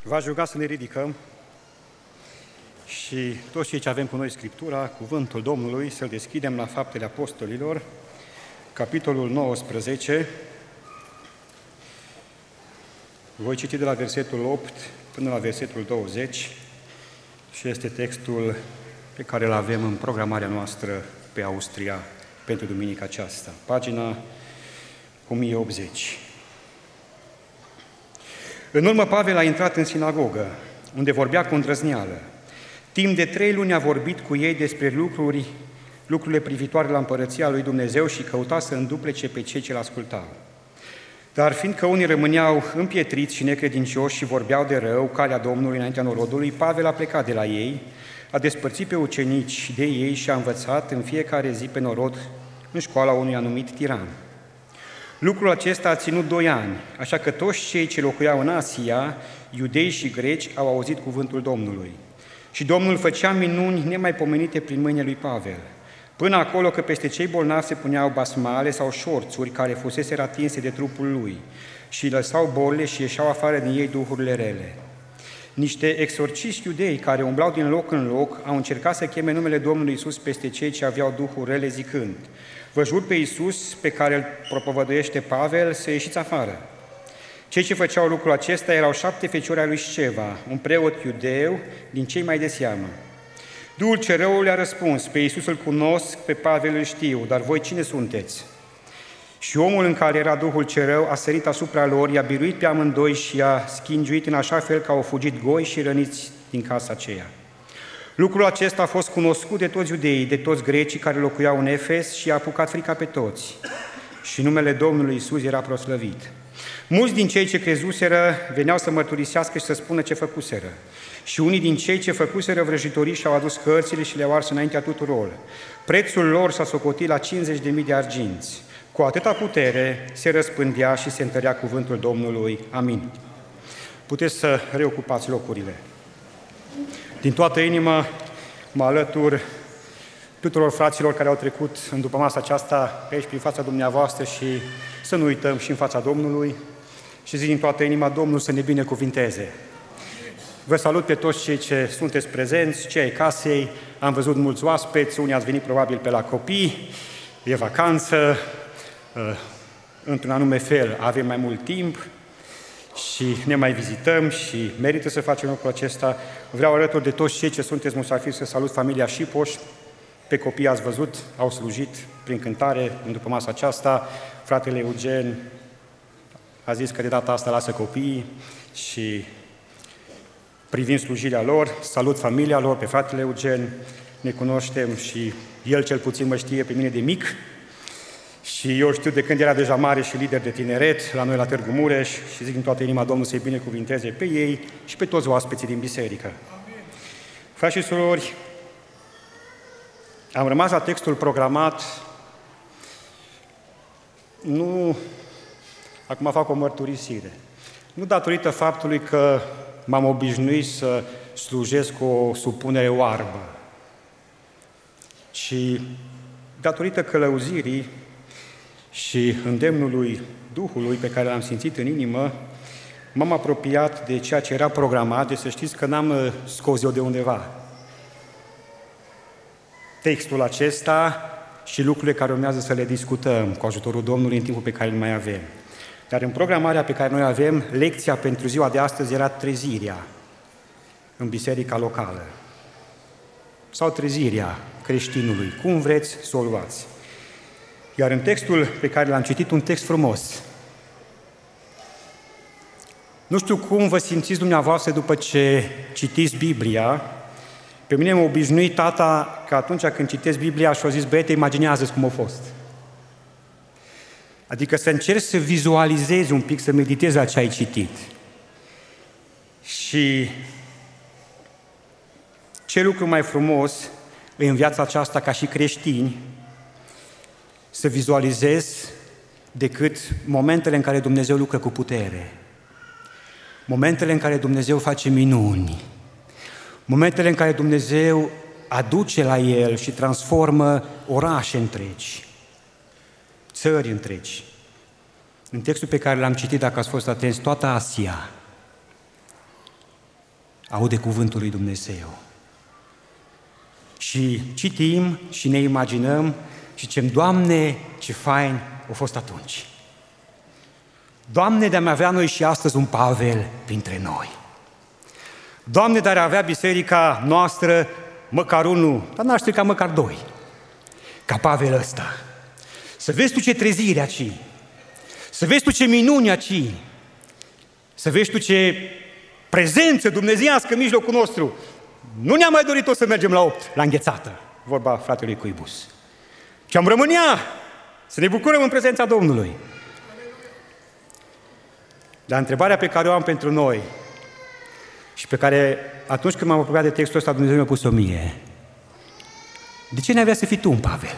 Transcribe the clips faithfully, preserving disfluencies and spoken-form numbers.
V-aș ruga să ne ridicăm și toți cei ce avem cu noi Scriptura, Cuvântul Domnului, să-l deschidem la Faptele Apostolilor, capitolul nouăsprezece. Voi citi de la versetul opt până la versetul douăzeci și este textul pe care îl avem în programarea noastră pe Austria pentru duminica aceasta, pagina o mie optzeci. În urmă, Pavel a intrat în sinagogă, unde vorbea cu îndrăzneală. Timp de trei luni a vorbit cu ei despre lucruri, lucrurile privitoare la împărăția lui Dumnezeu și căuta să înduplece pe cei ce l-ascultau. Dar fiindcă unii rămâneau împietriți și necredincioși și vorbeau de rău calea Domnului înaintea norodului, Pavel a plecat de la ei, a despărțit pe ucenici de ei și a învățat în fiecare zi pe norod în școala unui anumit tiran. Lucrul acesta a ținut doi ani, așa că toți cei ce locuiau în Asia, iudei și greci, au auzit cuvântul Domnului. Și Domnul făcea minuni nemaipomenite prin mâinile lui Pavel, până acolo că peste cei bolnavi se puneau basmale sau șorțuri care fusese atinse de trupul lui și lăsau bolile și ieșeau afară din ei duhurile rele. Niște exorciști iudei care umblau din loc în loc au încercat să cheme numele Domnului Iisus peste cei ce aveau duhuri rele zicând: vă jur pe Iisus pe care îl propovăduiește Pavel să ieșiți afară. Cei ce făceau lucrul acesta erau șapte feciori ai lui Sceva, un preot iudeu din cei mai de seamă. Duhul cel rău le-a răspuns: pe Iisus îl cunosc, pe Pavel îl știu, dar voi cine sunteți? Și omul în care era Duhul cel rău a sărit asupra lor, i-a biruit pe amândoi și i-a schingiuit în așa fel că au fugit goi și răniți din casa aceea. Lucrul acesta a fost cunoscut de toți iudeii, de toți grecii care locuiau în Efes și a apucat frica pe toți. Și numele Domnului Iisus era proslăvit. Mulți din cei ce crezuseră veneau să mărturisească și să spună ce făcuseră. Și unii din cei ce făcuseră vrăjitorii și-au adus cărțile și le-au ars înaintea tuturor. Prețul lor s-a socotit la cincizeci de mii de arginți. Cu atâta putere se răspândea și se întărea cuvântul Domnului. Amin. Puteți să reocupați locurile. Din toată inima mă alătur tuturor fraților care au trecut în după masa aceasta pe aici prin fața dumneavoastră și să nu uităm și în fața Domnului și zic din toată inima Domnul să ne binecuvinteze. Vă salut pe toți cei ce sunteți prezenți, cei ai casei, am văzut mulți oaspeți, unii ați venit probabil pe la copii, e vacanță, într-un anume fel avem mai mult timp și ne mai vizităm și merită să facem lucrul acesta. Vreau alături de toți cei ce sunteți musafiri să salut familia Șipoș. Pe copii ați văzut, au slujit prin cântare în după masa aceasta. Fratele Eugen a zis că de data asta lasă copiii și privind slujirea lor, salut familia lor, pe fratele Eugen, ne cunoaștem și el cel puțin mă știe pe mine de mic și eu știu de când era deja mare și lider de tineret la noi la Târgu Mureș și zic din toată inima Domnul să-i binecuvinteze pe ei și pe toți oaspeții din biserică. Frați și surori, am rămas la textul programat, nu, acum fac o mărturisire, nu datorită faptului că m-am obișnuit să slujesc cu o supunere oarbă, ci datorită călăuzirii și îndemnului Duhului pe care l-am simțit în inimă, m-am apropiat de ceea ce era programat, de să știți că n-am scos eu de undeva textul acesta și lucrurile care urmează să le discutăm cu ajutorul Domnului în timpul pe care îl mai avem. Dar în programarea pe care noi avem, lecția pentru ziua de astăzi era trezirea în biserica locală. Sau trezirea creștinului, cum vreți să o luați. Iar în textul pe care l-am citit, un text frumos. Nu știu cum vă simțiți dumneavoastră după ce citiți Biblia. Pe mine m-a obișnuit tata că atunci când citesc Biblia și-a zis: băiete, imaginează-ți cum a fost. Adică să încerci să vizualizezi un pic, să meditezi la ce ai citit. Și ce lucru mai frumos în viața aceasta ca și creștini, să vizualizezi decât momentele în care Dumnezeu lucră cu putere, momentele în care Dumnezeu face minuni, momentele în care Dumnezeu aduce la El și transformă orașe întregi, țări întregi. În textul pe care l-am citit, dacă ați fost atenți, toată Asia aude cuvântul lui Dumnezeu. Și citim și ne imaginăm și zicem, Doamne, ce fain a fost atunci. Doamne, de-am avea noi și astăzi un Pavel printre noi. Doamne, dar avea biserica noastră măcar unul, dar n-aș strica măcar doi, ca Pavel ăsta. Să vezi tu ce trezire aici, să vezi tu ce minuni aici, să vezi tu ce prezență dumnezeiască în mijlocul nostru. Nu ne-am mai dorit tot să mergem la opt, la înghețată, vorba fratelui Cuibus. Și am rămânea să ne bucurăm în prezența Domnului. Dar întrebarea pe care o am pentru noi și pe care atunci când m-am apropiat de textul ăsta, Dumnezeu mi-a pus-o mie. De ce n-avea să fii tu un Pavel?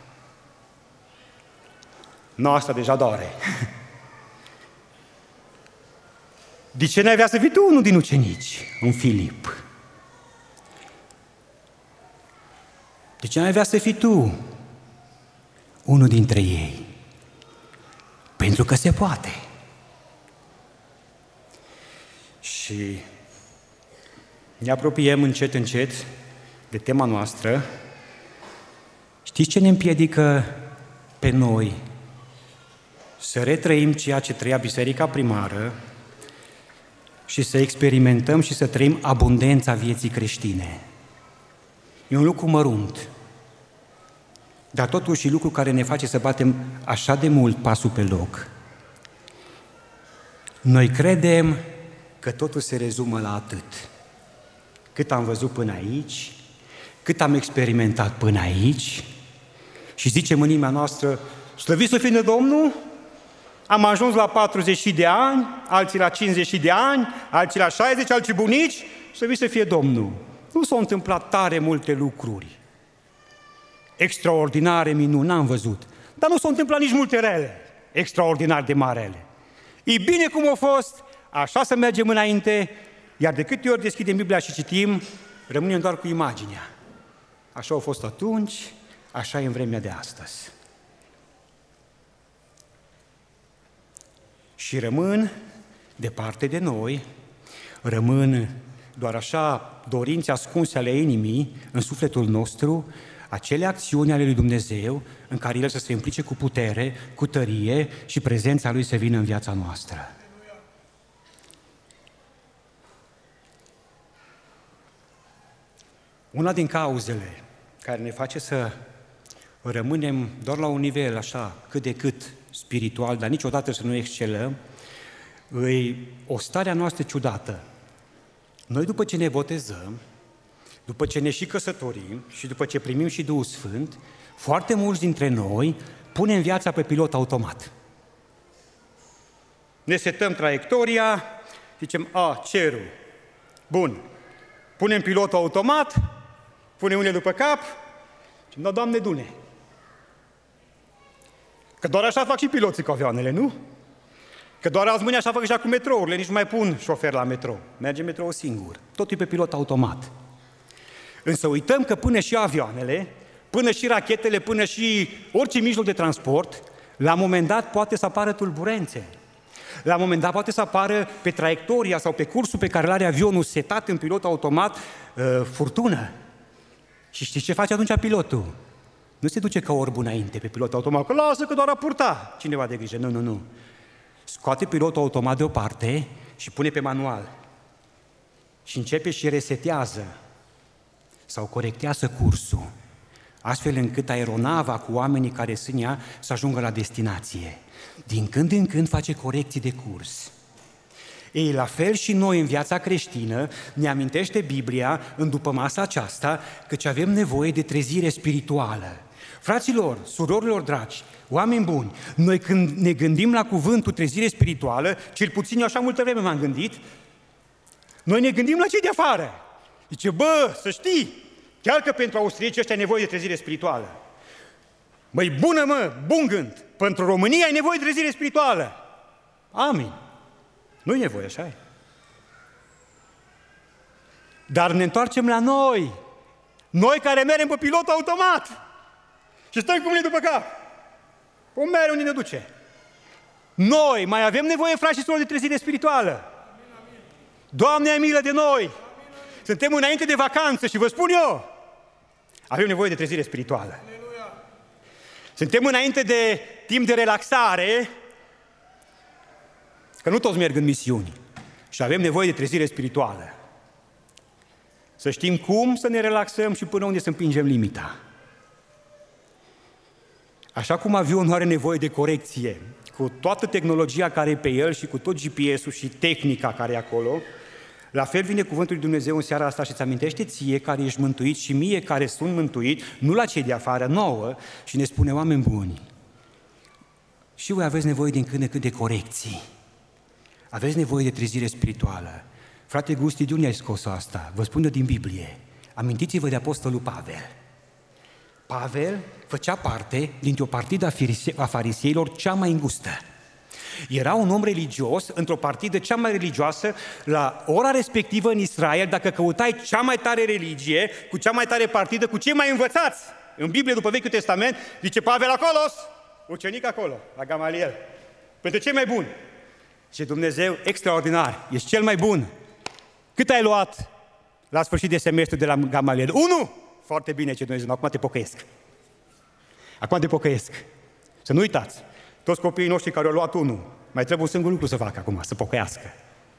Nu, asta deja doare. De ce n-avea să fii tu unul din ucenici, un Filip? De ce n-avea să fii tu unul dintre ei? Pentru că se poate. Și ne apropiem încet, încet de tema noastră. Știți ce ne împiedică pe noi să retrăim ceea ce trăia biserica primară și să experimentăm și să trăim abundența vieții creștine? E un lucru mărunt, dar totuși e lucru care ne face să batem așa de mult pasul pe loc. Noi credem că totul se rezumă la atât. Cât am văzut până aici, cât am experimentat până aici, și zicem în inima noastră, slăvit să fie Domnul, am ajuns la patruzeci de ani, alții la cincizeci de ani, alții la șaizeci, alții bunici, slăvit să fie Domnul. Nu s-au întâmplat tare multe lucruri extraordinare, minuni, n-am văzut, dar nu s-au întâmplat nici multe rele, extraordinar de marele. E bine cum a fost, așa să mergem înainte, iar de câte ori deschidem Biblia și citim, rămânem doar cu imaginea. Așa a fost atunci, așa e în vremea de astăzi. Și rămân departe de noi, rămân doar așa dorințe ascunse ale inimii în sufletul nostru, acele acțiuni ale lui Dumnezeu în care El să se implice cu putere, cu tărie și prezența Lui să vină în viața noastră. Una din cauzele care ne face să rămânem doar la un nivel așa cât de cât spiritual, dar niciodată să nu excelăm, e o stare noastră ciudată. Noi după ce ne botezăm, după ce ne și căsătorim și după ce primim și Duhul Sfânt, foarte mulți dintre noi punem viața pe pilot automat. Ne setăm traiectoria, zicem, a, cerul, bun, punem pilotul automat, punem unele după cap, zicem, da, Doamne, du-ne. Că doar așa fac și piloții cu avioanele, nu? Că doar azi mâine așa fac și cu metrourile, nici nu mai pun șofer la metrou. Merge metrou singur. Totul e pe pilot automat. Însă uităm că până și avioanele, până și rachetele, până și orice mijloc de transport, la un moment dat poate să apară tulburențe. La un moment dat poate să apară pe traiectoria sau pe cursul pe care l-are avionul setat în pilot automat, uh, furtună. Și știți ce face atunci pilotul? Nu se duce ca orbul înainte pe pilot automat, că lasă că doar a purta. Cineva de grijă. Nu, nu, nu. Scoate pilotul automat deoparte și pune pe manual. Și începe și resetează sau corectează cursul, astfel încât aeronava cu oamenii care sunt ea să ajungă la destinație. Din când în când face corecții de curs. Ei, la fel și noi în viața creștină ne amintește Biblia în dupămasa aceasta căci avem nevoie de trezire spirituală. Fraților, surorilor dragi, oameni buni, noi când ne gândim la cuvântul trezire spirituală, cel puțin eu așa multă vreme m-am gândit, noi ne gândim la cei de afară. Zice, bă, să știi, chiar că pentru austrieci ăștia ai nevoie de trezire spirituală. Măi, bună mă, bun gând, pentru România ai nevoie de trezire spirituală. Amin. Nu-i nevoie, așa e. Dar ne întoarcem la noi, noi care mergem pe pilot automat și stăm cu mâinile după cap. O mere unde ne duce. Noi mai avem nevoie, frați și surori, de trezire spirituală. Doamne, ai milă de noi! Suntem înainte de vacanță și vă spun eu, avem nevoie de trezire spirituală. Aleluia. Suntem înainte de timp de relaxare, că nu toți merg în misiuni și avem nevoie de trezire spirituală. Să știm cum să ne relaxăm și până unde să împingem limita. Așa cum avionul are nevoie de corecție, cu toată tehnologia care e pe el și cu tot G P S-ul și tehnica care e acolo, la fel vine cuvântul lui Dumnezeu în seara asta și îți amintește ție care ești mântuit și mie care sunt mântuit, nu la cei de afară, nouă, și ne spune: oameni buni, și voi aveți nevoie din când în când de corecții. Aveți nevoie de trezire spirituală. Frate Gusti, de unde ai scos asta? Vă spun eu din Biblie. Amintiți-vă de apostolul Pavel. Pavel făcea parte dintr-o partidă a fariseilor cea mai îngustă. Era un om religios într-o partidă cea mai religioasă. La ora respectivă în Israel, dacă căutai cea mai tare religie, cu cea mai tare partidă, cu cei mai învățați, în Biblie după Vechiul Testament, zice Pavel acolo, ucenic acolo, la Gamaliel. Pentru cei mai buni. Și Dumnezeu, extraordinar, ești cel mai bun. Cât ai luat la sfârșit de semestru de la Gamaliel? Unu! Foarte bine, ce Dumnezeu, acum te pocăiesc. Acum te pocăiesc. Să nu uitați, toți copiii noștri care au luat unul, mai trebuie un singur lucru să facă acum, să pocăiască.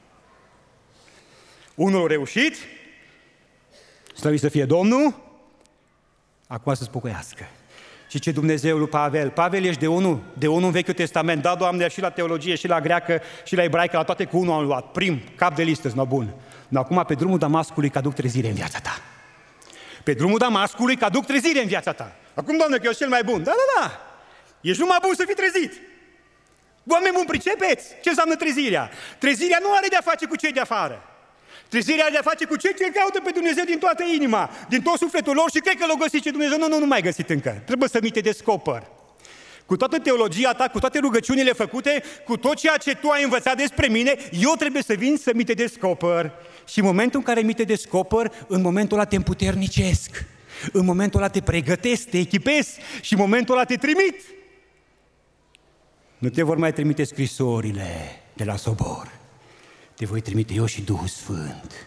Unul a reușit, slăvit să fie Domnul, acum să-ți pocăiască. Și ce Dumnezeu lui Pavel? Pavel, ești de unul, de unul în Vechiul Testament, da, Doamne, și la teologie, și la greacă, și la ebraică, la toate cu unul am luat. Prim, cap de listă, no, bun. Dar acum pe drumul Damascului că aduc trezire în viața ta. Pe drumul Damascului că aduc trezire în viața ta. Acum, Doamne, că eu sunt cel mai bun. Da, da, da. Ești numai bun să fii trezit. Oameni buni, pricepeți ce înseamnă trezirea. Trezirea nu are de-a face cu cei de afară. Trezirea are de-a face cu cei ce îl caută pe Dumnezeu din toată inima, din tot sufletul lor și cred că l-au găsit. Ce Dumnezeu, nu, nu, nu mai găsit încă. Trebuie să mi te descoperi. Cu toată teologia ta, cu toate rugăciunile făcute, cu tot ceea ce tu ai învățat despre mine, eu trebuie să vin să mi te descoper. Și în momentul în care mi te descoper, în momentul ăla te împuternicesc. În momentul ăla te pregătesc, te echipez și în momentul ăla te trimit. Nu te vor mai trimite scrisorile de la sobor. Te voi trimite eu și Duhul Sfânt.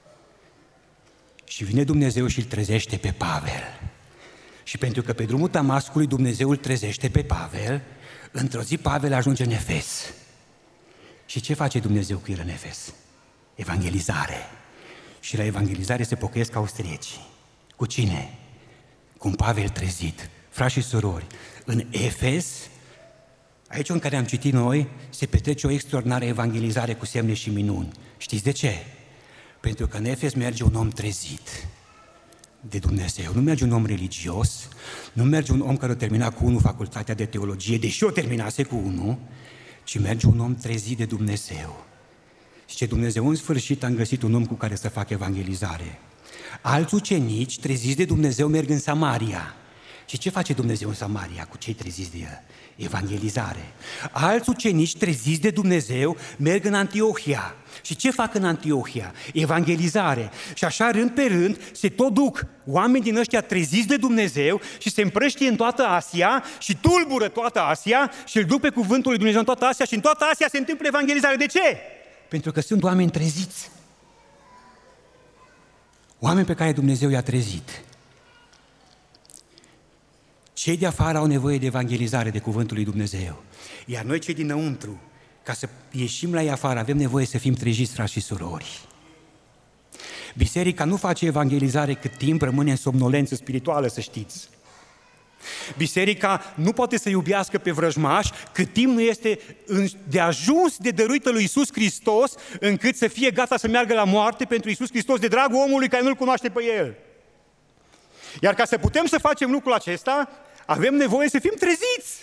Și vine Dumnezeu și îl trezește pe Pavel. Și pentru că pe drumul Damascului Dumnezeu îl trezește pe Pavel, într-o zi Pavel ajunge în Efes. Și ce face Dumnezeu cu el în Efes? Evangelizare. Și la evangelizare se pocăiesc austriecii. Cu cine? Cu un Pavel trezit. Frați și surori, în Efes, aici în care am citit noi, se petrece o extraordinară evangelizare cu semne și minuni. Știți de ce? Pentru că în Efes merge un om trezit de Dumnezeu. Nu merge un om religios, nu merge un om care a terminat cu unul facultatea de teologie, deși o terminase cu unul, ci merge un om trezit de Dumnezeu. Și ce Dumnezeu în sfârșit am găsit un om cu care să facă evangelizare. Alți ucenici treziți de Dumnezeu merg în Samaria. Și ce face Dumnezeu în Samaria cu cei treziți de El? Evangelizare. Alți ucenici treziți de Dumnezeu merg în Antiohia. Și ce fac în Antiohia? Evangelizare. Și așa, rând pe rând, se tot duc oameni din ăștia treziți de Dumnezeu și se împrăștie în toată Asia și tulbură toată Asia și îl duc pe cuvântul lui Dumnezeu în toată Asia și în toată Asia se întâmplă evangelizare. De ce? Pentru că sunt oameni treziți. Oameni pe care Dumnezeu i-a trezit. Cei de afară au nevoie de evangelizare, de cuvântul lui Dumnezeu. Iar noi cei dinăuntru, ca să ieșim la ei afară, avem nevoie să fim trejiți, frați și surori. Biserica nu face evangelizare cât timp rămâne în somnolență spirituală, să știți. Biserica nu poate să iubească pe vrăjmaș cât timp nu este de ajuns de dăruită lui Iisus Hristos, încât să fie gata să meargă la moarte pentru Iisus Hristos de dragul omului care nu-L cunoaște pe El. Iar ca să putem să facem lucrul acesta, avem nevoie să fim treziți.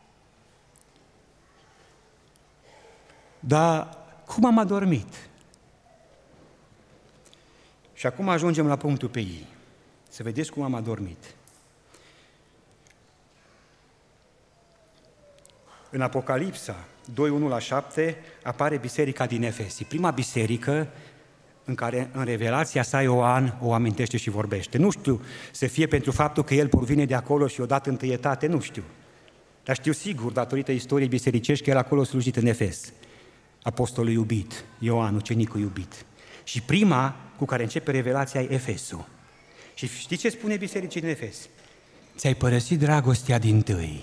Dar cum am adormit? Și acum ajungem la punctul pe ei. Să vedeți cum am adormit. În Apocalipsa doi, unu la șapte apare biserica din Efes. Prima biserică în care în revelația sa Ioan o amintește și vorbește. Nu știu să fie pentru faptul că el provine de acolo și o dat întâietate, nu știu. Dar știu sigur, datorită istoriei bisericești, că el acolo a slujit în Efes. Apostolul iubit, Ioan, ucenicul iubit. Și prima cu care începe revelația Efesul. Și știți ce spune bisericii din Efes? Ți-ai părăsit dragostea dintâi.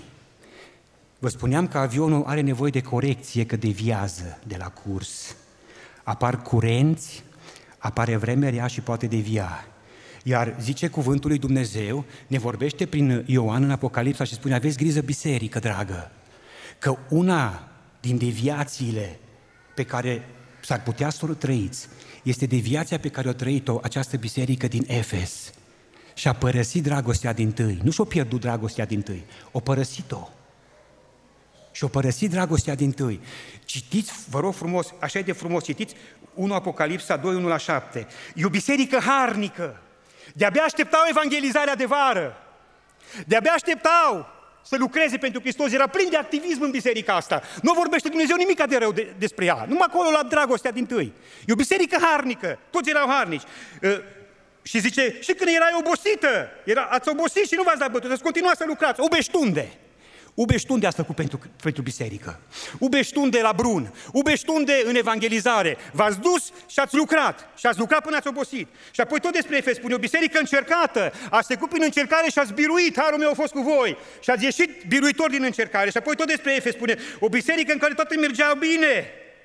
Vă spuneam că avionul are nevoie de corecție, că deviază de la curs. Apar curenți, apare vreme rea și poate devia. Iar zice cuvântul lui Dumnezeu, ne vorbește prin Ioan în Apocalipsa și spune: aveți grijă, biserică dragă, că una din deviațiile pe care s-ar putea să o trăiți este deviația pe care o trăit-o această biserică din Efes. Și-a părăsit dragostea dintâi. Nu și-a pierdut dragostea dintâi, o părăsit-o. Și-a părăsit dragostea dintâi. Citiți, vă rog frumos, așa e de frumos, citiți unu Apocalipsa doi, unu la șapte. E o biserică harnică. De-abia așteptau evangelizarea de vară. De-abia așteptau să lucreze pentru Hristos. Era plin de activism în biserica asta. Nu vorbește Dumnezeu nimic de rău de, despre ea. Numai acolo la dragostea dintâi. E o biserică harnică. Toți erau harnici. Uh, și zice, și când erai obosită, era, ați obosit și nu v-ați dat bătut, ați continuat să lucrați. Ubeștunde. Ubeștunde ați făcut pentru, pentru biserică. Ubeștunde la Brun. Ubeștunde în evangelizare. V-ați dus și ați lucrat. Și ați lucrat până ați obosit. Și apoi tot despre Efes spune, o biserică încercată. Ați trecut prin încercare și ați biruit. Harul meu a fost cu voi. Și ați ieșit biruitor din încercare. Și apoi tot despre Efes spune, o biserică în care toate mergeau bine.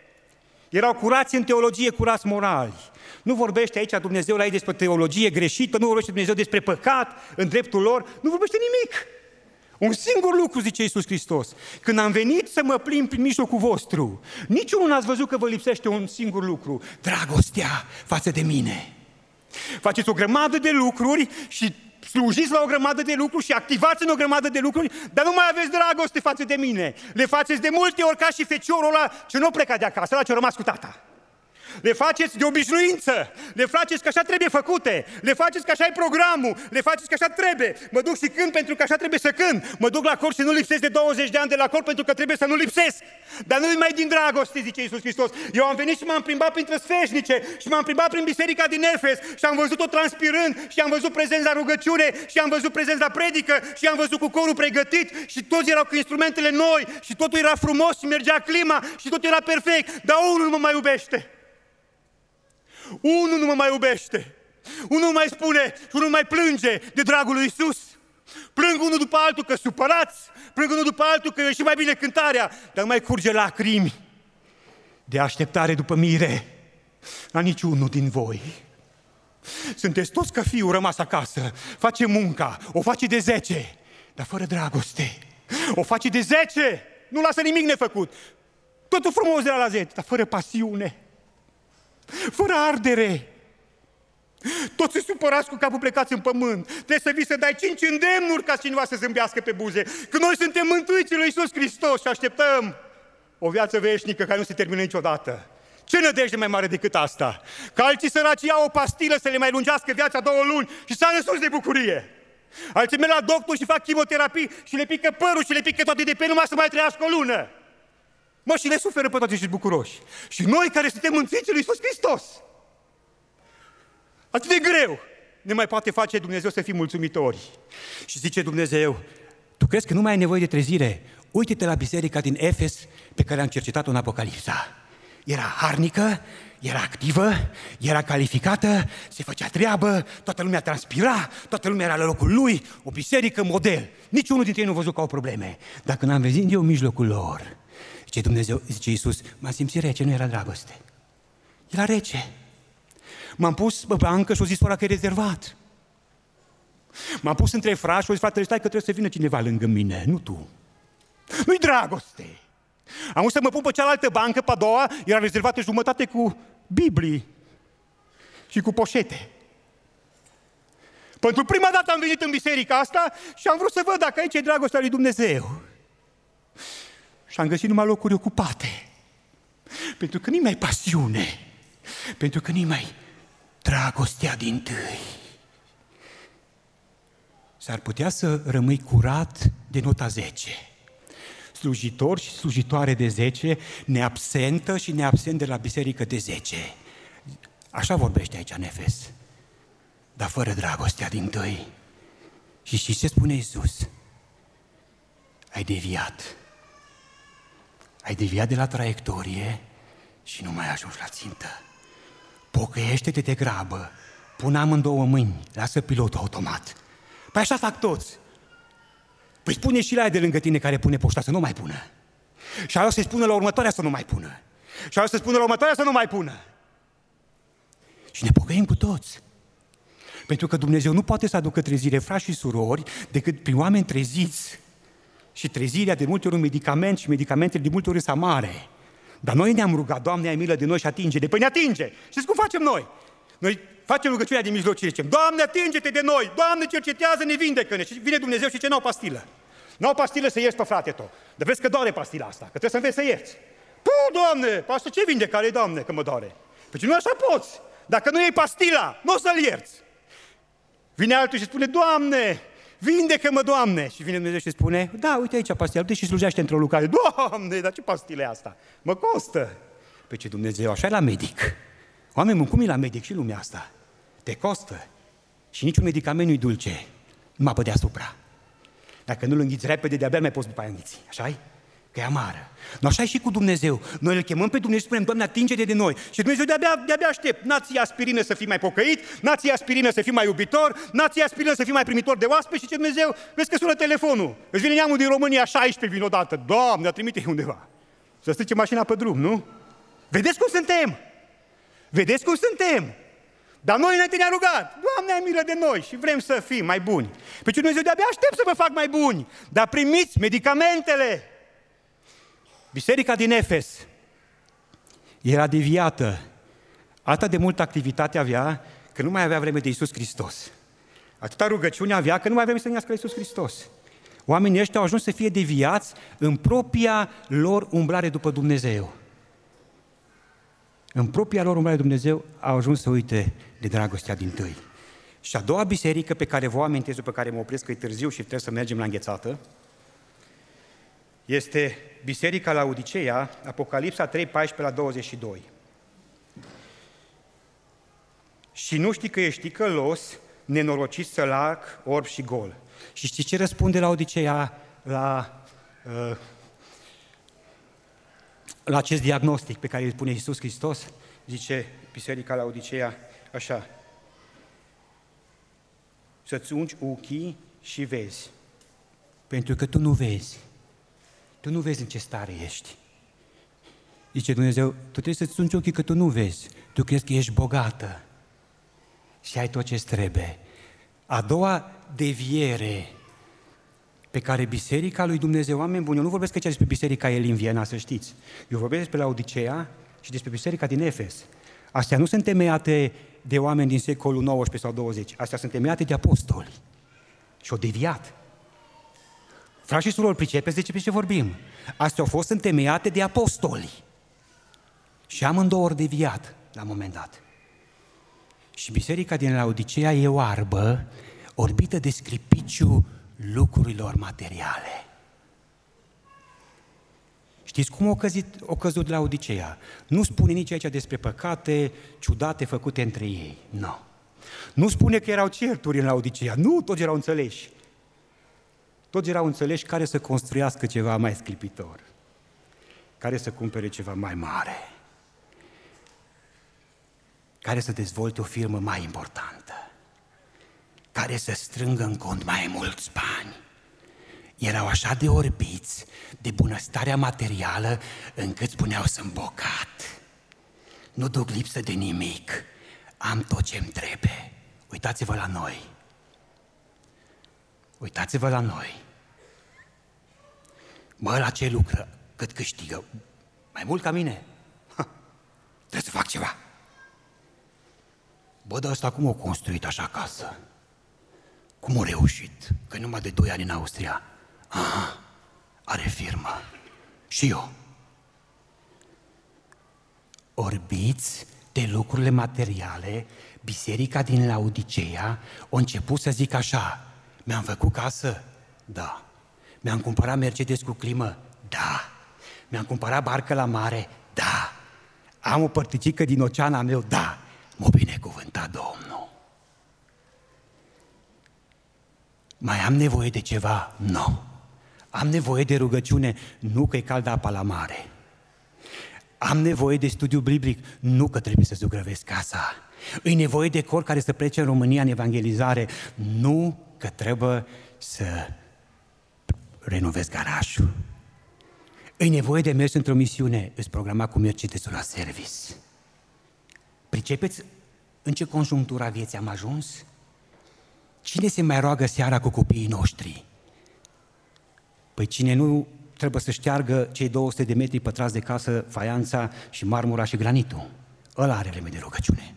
Erau curați în teologie, curați morali. Nu vorbește aici Dumnezeu la ei despre teologie greșită, nu vorbește Dumnezeu despre păcat în dreptul lor, nu vorbește nimic. Un singur lucru, zice Iisus Hristos, când am venit să mă plimb prin mijlocul vostru, niciunul n-ați văzut că vă lipsește un singur lucru, dragostea față de mine. Faceți o grămadă de lucruri și slujiți la o grămadă de lucruri și activați în o grămadă de lucruri, dar nu mai aveți dragoste față de mine. Le faceți de multe ori ca și feciorul ăla ce nu pleca de acasă, ăla ce a rămas cu tata. Le faceți de obișnuință, le faceți că așa trebuie făcute, le faceți că așa e programul, le faceți că așa trebuie. Mă duc și cânt pentru că așa trebuie să cânt, mă duc la cor și nu lipsesc de douăzeci de ani de la cor pentru că trebuie să nu lipsesc. Dar nu-i mai din dragoste, zice Iisus Hristos. Eu am venit și m-am plimbat printre sfeșnice și m-am plimbat prin biserica din Efes și am văzut-o transpirând și am văzut prezența la rugăciune și am văzut prezența la predică și am văzut cu corul pregătit și toți erau cu instrumentele noi și totul era frumos și mergea clima și totul era perfect, dar unul nu mă mai iubește. Unul nu mă mai iubește, unul mai spune și unul mai plânge de dragul lui Iisus. Plâng unul după altul că supărați, plâng unul după altul că e și mai bine cântarea, dar nu mai curge lacrimi de așteptare după mire la niciunul din voi. Sunteți toți ca fiul rămas acasă, face munca, o face de zece, dar fără dragoste. O face de zece, nu lasă nimic nefăcut, totul frumos de la la zece, dar fără pasiune. Fără ardere. Toți se supărați cu capul plecați în pământ. Trebuie să vii să dai cinci îndemnuri ca cineva să zâmbească pe buze. Că noi suntem mântuiții lui Iisus Hristos și așteptăm o viață veșnică care nu se termină niciodată. Ce nădejde mai mare decât asta? Că alții săraci iau o pastilă să le mai lungească viața două luni și s-a răsus de bucurie. Alții merg la doctor și fac chimioterapii și le pică părul și le pică toate de pe numai să mai trăiască o lună. Mă, și le suferă pe toate și bucuroși. Și noi care suntem mântuiți lui Iisus Hristos, atât de greu ne mai poate face Dumnezeu să fim mulțumitori. Și zice Dumnezeu, tu crezi că nu mai ai nevoie de trezire? Uite-te la biserica din Efes pe care am cercetat-o în Apocalipsa. Era harnică, era activă, era calificată, se făcea treabă, toată lumea transpira, toată lumea era la locul lui, o biserică model. Niciunul dintre ei nu a văzut că au probleme. Dar când am văzut eu în mijlocul lor, zice Dumnezeu, zice Iisus, m-am simțit rece, nu era dragoste. Era rece. M-am pus pe bancă și o zis ora că e rezervat. M-am pus între frați și o zis, fratele, stai că trebuie să vină cineva lângă mine, nu tu. Nu-i dragoste. Am vrut să mă pun pe cealaltă bancă, pe a doua, era rezervată jumătate cu Biblii și cu poșete. Pentru prima dată am venit în biserica asta și am vrut să văd dacă aici e dragostea lui Dumnezeu. Și am găsit numai locuri ocupate. Pentru că nu-i mai pasiune. Pentru că nu-i mai dragostea dintâi. S-ar putea să rămâi curat de nota zece. Slujitor și slujitoare de zece, neabsentă și neabsent de la biserică de zece. Așa vorbește aici în Efes. Dar fără dragostea dintâi. Și știți ce spune Iisus? Ai deviat. Ai deviat de la traiectorie și nu mai ajungi la țintă. Pocăiește-te de grabă, pune amândouă mâini, lasă pilotul automat. Păi așa fac toți. Păi spune și la aia de lângă tine care pune poșta să nu mai pună. Și aia o să-i spună la următoarea să nu mai pună. Și aia o să spună la următoarea să nu mai pună. Și ne pocăim cu toți. Pentru că Dumnezeu nu poate să aducă trezire, frați și surori, decât prin oameni treziți. Și trezirea de multe ori un medicament și medicamentele de multe ori sunt amare. Dar noi ne-am rugat, Doamne, ai milă de noi și atinge-ne. Păi ne atinge. Știți cum facem noi? Noi facem rugăciunea de mijlocire, zicem, Doamne, atinge-te de noi, Doamne, cercetează-ne, vindecă-ne. Și vine Dumnezeu și ce n-au pastilă. N-au pastilă să ierți pe frate tău. Dar vezi că doare pastila asta, că trebuie să înveți să ierți. Puh, Doamne, pastor, ce vindecare, Doamne, că mă doare? Păi nu așa poți. Dacă nu iei pastila, nu o să-l ierți. Vine altul și spune, Doamne, vindecă-mă, Doamne! Și vine Dumnezeu și spune, da, uite aici pastila, uite și slujește într-o lucrare. Doamne, dar ce pastilă e asta? Mă costă! Păi ce Dumnezeu, așa e la medic. Oameni buni, cum e la medic și lumea asta? Te costă. Și niciun medicament nu-i dulce, numai pe deasupra. Dacă nu-l înghiți repede, de-abia mai poți după aia înghiți. Așa-i? Că e amară. Nu așa e și cu Dumnezeu. Noi îl chemăm pe Dumnezeu și spunem, Doamne, atinge-te de noi. Și Dumnezeu de-abia, de-abia aștept. N-ați aspirină să fii mai pocăit, n-ați aspirină să fii mai iubitor, n-ați aspirină să fii mai primitor de oaspeți și ce Dumnezeu, vezi că sună telefonul. Îți vine neamul din România șaisprezece, vin odată. Doamne, trimite-i undeva. Să strice mașina pe drum, nu? Vedeți cum suntem? Vedeți cum suntem? Dar noi înainte ne-a rugat, Doamne, ai milă de noi și vrem să fim mai buni. Păi Dumnezeu de-abia aștept să vă fac mai buni, dar primiți medicamentele. Biserica din Efes era deviată. Atât de multă activitate avea că nu mai avea vreme de Iisus Hristos. Atâta rugăciune avea că nu mai avea să nească Iisus Hristos. Oamenii ăștia au ajuns să fie deviați în propria lor umblare după Dumnezeu. În propria lor umblare de Dumnezeu au ajuns să uite de dragostea dintâi. Și a doua biserică pe care vă amintesc, pe care mă opresc că e târziu și trebuie să mergem la înghețată, este biserica la Laodiceea, Apocalipsa trei, paisprezece la douăzeci și doi. Și nu știi că ești ticălos, nenorocit, sălac, orb și gol. Și știi ce răspunde la Laodiceea la, uh, la acest diagnostic pe care îl pune Iisus Hristos? Zice biserica la Laodiceea așa: să-ți ungi ochii și vezi, pentru că tu nu vezi. Tu nu vezi în ce stare ești. Zice Dumnezeu, tu trebuie să-ți ungi ochii că tu nu vezi. Tu crezi că ești bogată și ai tot ce-ți trebuie. A doua deviere pe care biserica lui Dumnezeu, oameni buni, eu nu vorbesc aici despre biserica Elim Viena, să știți. Eu vorbesc despre Laodiceea și despre biserica din Efes. Astea nu sunt temeiate de oameni din secolul nouăsprezece sau douăzeci. Astea sunt temeiate de apostoli. Și-au deviat. Frați și surori, pricepeți de ce vorbim? Astea au fost întemeiate de apostoli. Și amândouă ori deviat la un moment dat. Și biserica din Laodiceea e oarbă, orbită de scripiciu lucrurilor materiale. Știți cum o căzut, o căzut Laodiceea? Nu spune nici aici despre păcate ciudate făcute între ei. Nu. Nu spune că erau certuri în Laodiceea. Nu, toți erau înțeleși. Toți erau înțeleși care să construiască ceva mai sclipitor, care să cumpere ceva mai mare, care să dezvolte o firmă mai importantă, care să strângă în cont mai mulți bani. Erau așa de orbiți de bunăstarea materială încât spuneau: sunt bogat, nu duc lipsă de nimic, am tot ce-mi trebuie. Uitați-vă la noi. Uitați-vă la noi. Mă, la ce lucră? Cât câștigă? Mai mult ca mine? Ha, trebuie să fac ceva. Bă, dar ăsta cum a construit așa casă? Cum a reușit? Că numai de doi ani în Austria. Aha, are firmă. Și eu. Orbiți de lucrurile materiale, biserica din Laodiceea a început să zic așa: mi-am făcut casă? Da. Mi-am cumpărat Mercedes cu climă? Da. Mi-am cumpărat barcă la mare? Da. Am o părticică din oceana meu? Da. M-a binecuvântat Domnul. Mai am nevoie de ceva? Nu. Am nevoie de rugăciune? Nu, că e caldă apa la mare. Am nevoie de studiu biblic, nu că trebuie să zugrăvesc casa. Îi nevoie de cor care să plece în România în evangelizare, nu că trebuie să renovez garajul. Îi nevoie de mers într-o misiune, îți programa cu Mercedes-ul la service. Pricepeți în ce conjunctură a vieții am ajuns? Cine se mai roagă seara cu copiii noștri? Păi cine nu trebuie să șteargă cei două sute de metri pătrați de casă, faianța și marmura și granitul. Ăla are vreme de rugăciune.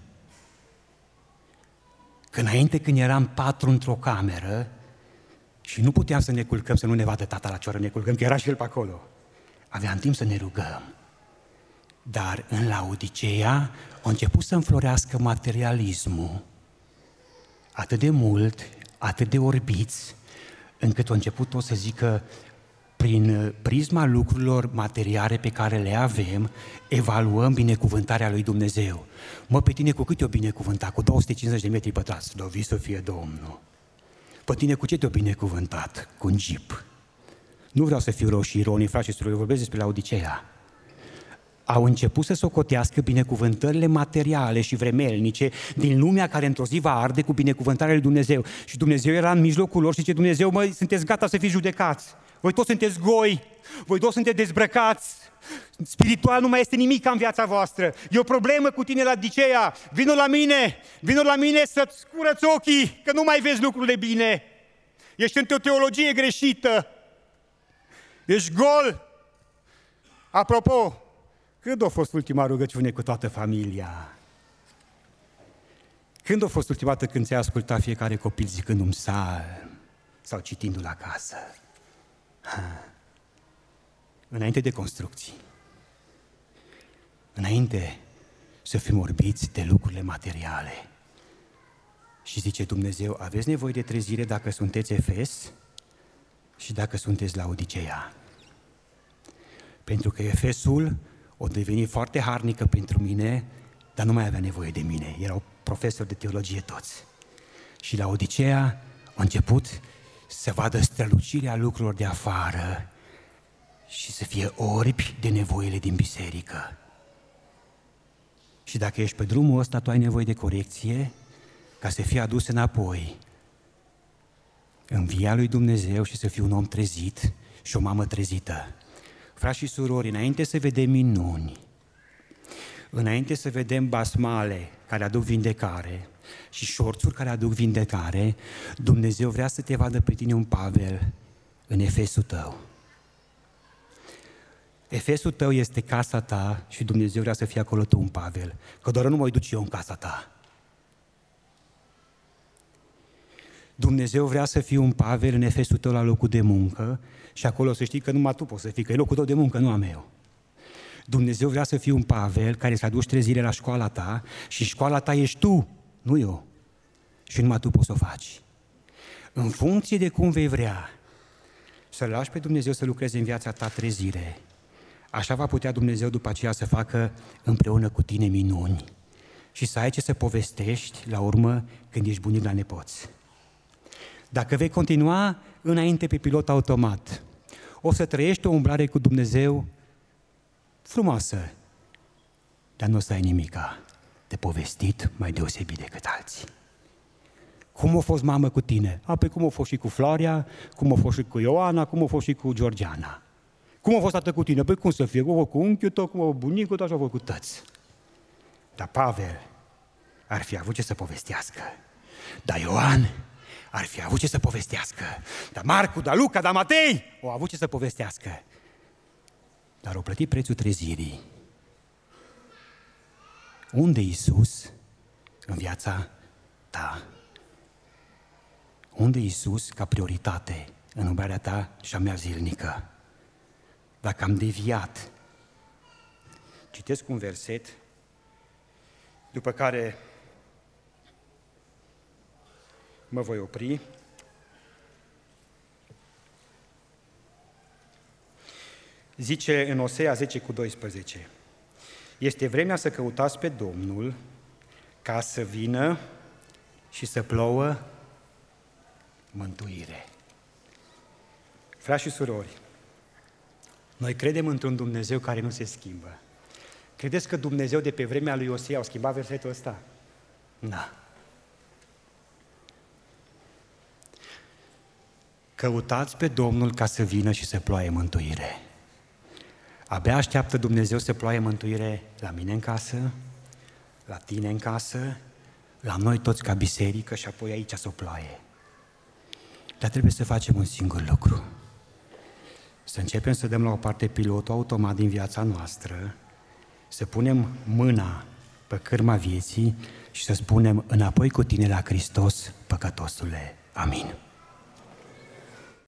Că înainte, când eram patru într-o cameră și nu puteam să ne culcăm, să nu ne vadă tata la ce oră ne culcăm, că era și el pe acolo, aveam timp să ne rugăm. Dar în Laodiceea a început să înflorească materialismul atât de mult, atât de orbiți, încât a început tot să zică, prin prisma lucrurilor materiale pe care le avem, evaluăm binecuvântarea lui Dumnezeu. Mă, pe tine cu cât te-o binecuvântat? Cu două sute cincizeci de metri pătrați. Slăvit să fie Domnul. Pe tine cu ce te-o binecuvântat? Cu un jeep. Nu vreau să fiu rău și ironic, frați și surori, eu vorbesc despre Laodiceea. Au început să socotească binecuvântările materiale și vremelnice din lumea care într-o zi va arde cu binecuvântarea lui Dumnezeu. Și Dumnezeu era în mijlocul lor și zice, Dumnezeu, măi, sunteți gata să fiți judecați. Voi toți sunteți goi, voi toți sunteți dezbrăcați. Spiritual nu mai este nimic în viața voastră. E o problemă cu tine, Laodiceea. Vino la mine, vino la mine să-ți curăț ochii, că nu mai vezi lucrurile bine. Ești într-o teologie greșită. Ești gol. Apropo, când a fost ultima rugăciune cu toată familia? Când a fost ultima dată când ți-ai ascultat fiecare copil zicând un psalm sau citindu-l acasă? Ha. Înainte de construcții, înainte să fim orbiți de lucrurile materiale. Și zice Dumnezeu, aveți nevoie de trezire dacă sunteți Efes și dacă sunteți Laodiceea. Pentru că Efesul o deveni foarte harnică pentru mine, dar nu mai avea nevoie de mine. Erau profesori de teologie toți. Și Laodiceea a început să vadă strălucirea lucrurilor de afară și să fie orbi de nevoile din biserică. Și dacă ești pe drumul ăsta, tu ai nevoie de corecție ca să fii adus înapoi în via lui Dumnezeu și să fii un om trezit și o mamă trezită. Frați și surori, înainte să vedem minuni, înainte să vedem basmale care aduc vindecare și șorțuri care aduc vindecare, Dumnezeu vrea să te vadă pe tine un Pavel în Efesul tău. Efesul tău este casa ta și Dumnezeu vrea să fie acolo tu un Pavel, că doar nu mă duc eu în casa ta. Dumnezeu vrea să fii un Pavel în Efesul tău la locul de muncă și acolo să știi că numai tu poți să fii, că e locul tău de muncă, nu am eu. Dumnezeu vrea să fii un Pavel care să aduci trezire la școala ta și școala ta ești tu, nu eu. Și numai tu poți să o faci. În funcție de cum vei vrea să lași pe Dumnezeu să lucreze în viața ta trezire, așa va putea Dumnezeu după aceea să facă împreună cu tine minuni și să ai ce să povestești la urmă când ești bunic la nepoți. Dacă vei continua înainte pe pilot automat, o să trăiești o umblare cu Dumnezeu frumoasă, dar nu o să ai nimica de povestit mai deosebit decât alții. Cum a fost mamă cu tine? A, pe cum a fost și cu Floria, cum a fost și cu Ioana, cum a fost și cu Georgiana. Cum a fost tată cu tine? Păi cum să fie? Cu unchiul tău, cu bunicul tău, așa a făcut tăți. Dar Pavel ar fi avut ce să povestească. Dar Ioan ar fi avut ce să povestească. Dar Marcu, dar Luca, dar Matei au avut ce să povestească. Dar au plătit prețul trezirii. Unde e Iisus în viața ta? Unde e Iisus ca prioritate în umbrarea ta și a mea zilnică? Dacă am deviat, citesc un verset, după care mă voi opri. Zice în Osea zece cu doisprezece, este vremea să căutați pe Domnul ca să vină și să plouă mântuire. Frați și surori, noi credem într-un Dumnezeu care nu se schimbă. Credeți că Dumnezeu de pe vremea lui Osia a schimbat versetul ăsta? Da. Căutați pe Domnul ca să vină și să ploaie mântuire. Abia așteaptă Dumnezeu să ploaie mântuire la mine în casă, la tine în casă, la noi toți ca biserică și apoi aici să o ploaie. Dar trebuie să facem un singur lucru. Să începem să dăm la o parte pilotul automat din viața noastră, să punem mâna pe cârma vieții și să spunem înapoi cu tine la Hristos, păcătosule. Amin.